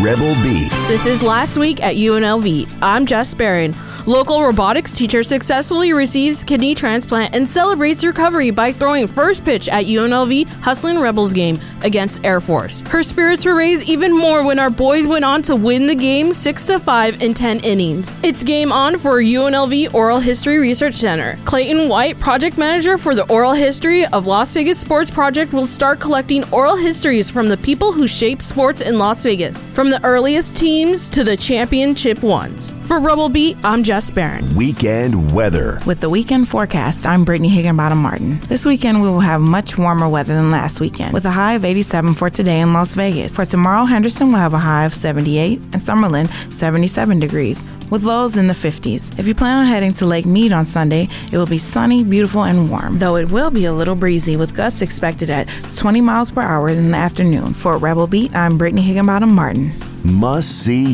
Rebel Beat. This is Last Week at UNLV. I'm Jess Barron. Local robotics teacher successfully receives kidney transplant and celebrates recovery by throwing first pitch at UNLV Hustling Rebels game against Air Force. Her spirits were raised even more when our boys went on to win the game 6-5 in 10 innings. It's game on for UNLV Oral History Research Center. Clayton White, project manager for the Oral History of Las Vegas Sports Project, will start collecting oral histories from the people who shaped sports in Las Vegas, from the earliest teams to the championship ones. For Rebel Beat, I'm Jess Barron. Weekend weather. With the weekend forecast, I'm Brittany Higginbottom Martin. This weekend we will have much warmer weather than last weekend, with a high of 87 for today in Las Vegas. For tomorrow, Henderson will have a high of 78 and Summerlin 77 degrees, with lows in the 50s. If you plan on heading to Lake Mead on Sunday, it will be sunny, beautiful, and warm, though it will be a little breezy, with gusts expected at 20 miles per hour in the afternoon. For Rebel Beat, I'm Brittany Higginbottom Martin. Must see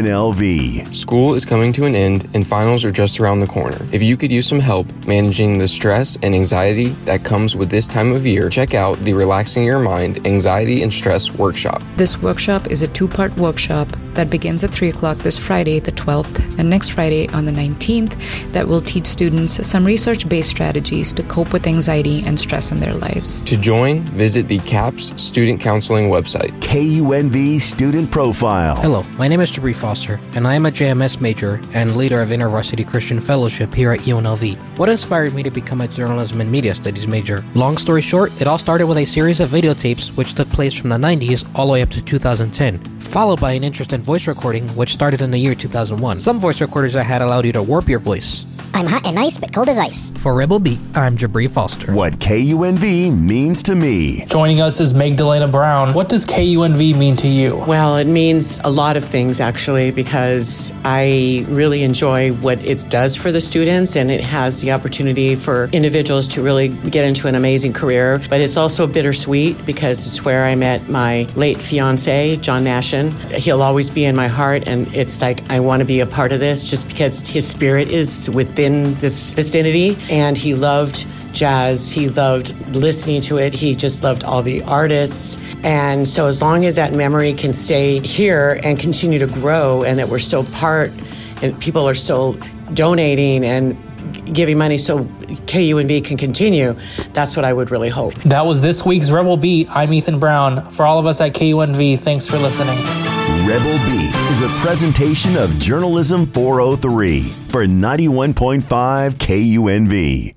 UNLV. School is coming to an end and finals are just around the corner. If you could use some help managing the stress and anxiety that comes with this time of year, check out the Relaxing Your Mind Anxiety and Stress Workshop. This workshop is a 2-part workshop that begins at 3 o'clock this Friday, the 12th, and next Friday on the 19th, that will teach students some research-based strategies to cope with anxiety and stress in their lives. To join, visit the CAPS Student Counseling website. KUNV Student Profile. Hello, my name is Jabri Foster, and I am a JMS major and leader of InterVarsity Christian Fellowship here at UNLV. What inspired me to become a journalism and media studies major? Long story short, it all started with a series of videotapes which took place from the 90s all the way up to 2010, followed by an interest in voice recording which started in the year 2001. Some voice recorders I had allowed you to warp your voice. I'm hot and nice, but cold as ice. For Rebel Beat, I'm Jabri Foster. What KUNV means to me. Joining us is Magdalena Brown. What does KUNV mean to you? Well, it means a lot of things, actually, because I really enjoy what it does for the students, and it has the opportunity for individuals to really get into an amazing career. But it's also bittersweet because it's where I met my late fiance, John Nashin. He'll always be in my heart, and it's like I want to be a part of this just because his spirit is within this vicinity, and he loved jazz. He loved listening to it. He just loved all the artists. And so as long as that memory can stay here and continue to grow, and that we're still part, and people are still donating and giving money so KUNV can continue, that's what I would really hope. That was this week's Rebel Beat. I'm Ethan Brown. For all of us at KUNV, thanks for listening. Rebel Beat is a presentation of Journalism 403 for 91.5 KUNV.